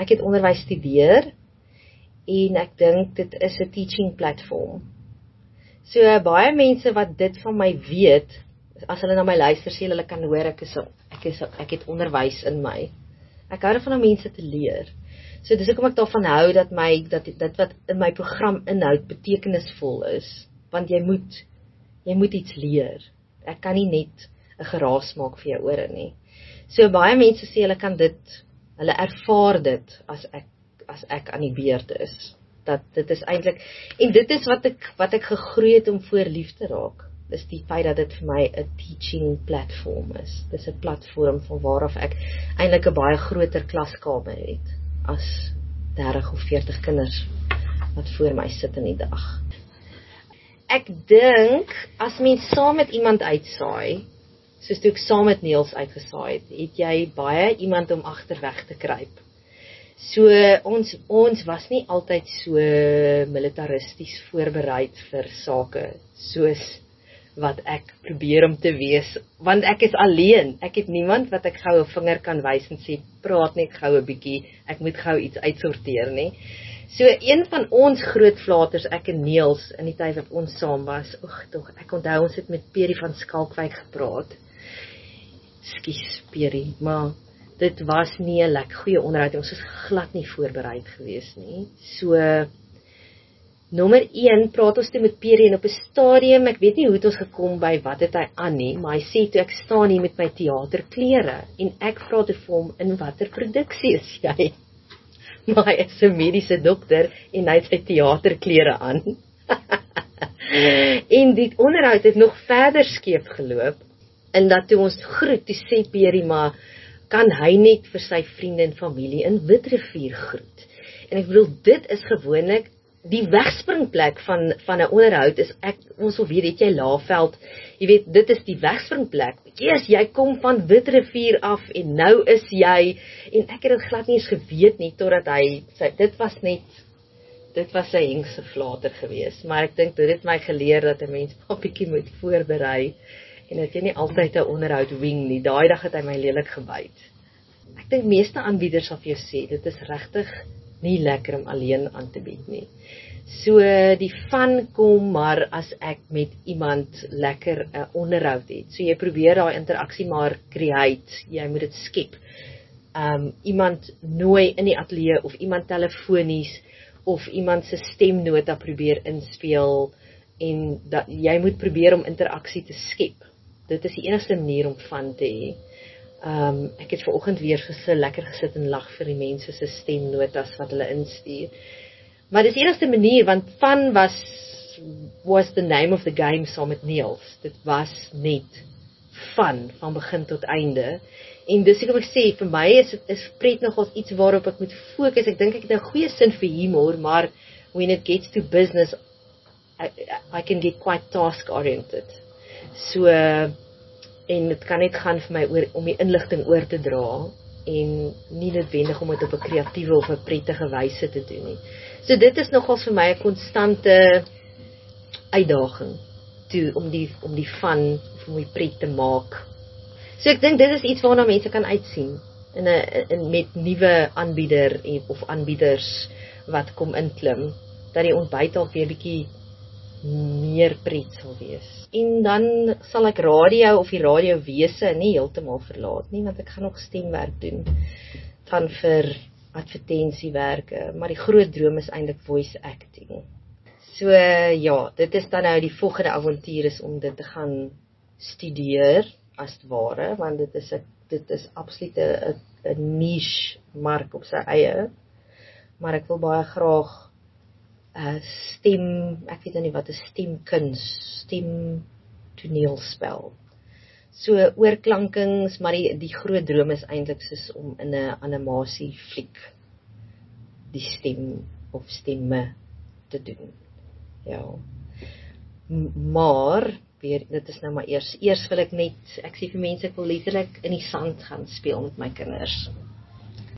ek het onderwys studeer, en ek dink dit is 'n teaching platform. So baie mense wat dit van my weet, as hulle na my luister, sê hulle kan hoor ek het onderwys in my. Ek hou daarvan om mense te leer. So dis hoekom ek daarvan hou dat dit wat in my program inhoud betekenisvol is, want jy moet iets leer. Ek kan nie net 'n geraas maak vir jou ore nie. So baie mense sê hulle ervaar dit as ek aan die beurt is. Dat dit is eintlik, en dit is wat ek gegroei het om voor lief te raak. Dis die feit dat dit vir my 'n teaching platform is. Dis 'n platform van waaraf ek eintlik 'n baie groter klaskamer het as 30 of 40 kinders wat voor my sit in die dag. Ek dink as mens saam met iemand uitsaai, soos toe ek saam met Niels uitgesaai het jy baie iemand om agterweg te kruip. So ons was nie altyd so militaristies voorbereid vir sake soos wat ek probeer om te wees, want ek is alleen. Ek het niemand wat ek gou 'n vinger kan wys en sê praat net gou 'n bietjie, ek moet gou iets uitsorteer nie. So een van ons groot flaters, ek en Niels in die tyd wat ons saam was, ek onthou ons het met Peri van Skalkwyk gepraat. Skus Peri, maar dit was nie 'n lekker goeie onderhoud, ons was glad nie voorbereid gewees nie. So, nommer 1, praat ons toe met Peri en op 'n stadium, ek weet nie hoe het ons gekom by wat het hy aan nie, maar hy sê toe ek staan hier met my teaterklere, en ek vra toe vir hom, in watter produksie is jy? Maar hy is 'n mediese dokter, en hy het sy teaterklere aan. En die onderhoud het nog verder skeef geloop, en dat toe ons groet, toe sê Peri, maar kan hy net vir sy vriende en familie in Witrifuur groet. En ek bedoel, dit is gewoonlik die wegspringplek van 'n onderhoud is ons wil weet jy Laveld, jy weet, dit is die wegspringplek. Yes, jy kom van Witrifuur af en nou is jy, en ek het dit glad nie eens geweet nie, totdat dit was sy hengse flater gewees, maar ek dink dit het my geleer dat 'n mens 'n bietjie moet voorberei, en dat jy nie altyd 'n onderhoud wing nie. Daai dag het hy my lelik gebyt. Ek dink meeste aanbieders sal vir jou sê, dit is regtig nie lekker om alleen aan te bied nie. So die fun kom maar as ek met iemand lekker 'n onderhoud het. So jy probeer daai interaksie maar create, jy moet dit skep. Iemand nooi in die ateljee of iemand telefonies of iemand se stemnota probeer inspeel, en jy moet probeer om interaksie te skep. Dit is die enigste manier om fun te hê. Ek het vanoggend weer lekker gesit en lag vir die mense se stemnotas wat hulle instuur. Maar dis die enigste manier, want fun was the name of the game saam met Niels. Dit was net fun van begin tot einde. En dis ek sê, vir my is pret nogals iets waarop ek moet fokus. Ek dink ek het 'n goeie sin vir humor, maar when it gets to business, I can get quite task oriented. So, en dit kan net gaan vir my om die inligting oor te dra, en nie noodwendig om dit op 'n kreatiewe of 'n prettige wyse te doen nie. So dit is nogals vir my 'n konstante uitdaging om die fun, om die pret te maak. So ek dink dit is iets waarna mense kan uitsien met nuwe aanbieder of aanbieders wat kom inklim, dat die ontbyt dalk weer bietjie meer pret sal wees. En dan sal ek radio of die radiowese nie heeltemal verlaat nie, want ek gaan nog stemwerk doen van vir advertensiewerke, maar die groot droom is eintlik voice acting. So ja, dit is dan nou die volgende avontuur is om dit te gaan studeer as het ware, want dit is absoluut 'n niche mark op sy eie, maar ek wil baie graag stem, ek weet nou nie wat 'n stemkuns, stem toneelspel. So oorklankings, maar die groot droom is eintlik soos om in 'n animasie fliek die stem of stemme te doen. Ja. Maar dit is nou maar eers wil ek sê vir mense, ek wil letterlik in die sand gaan speel met my kinders.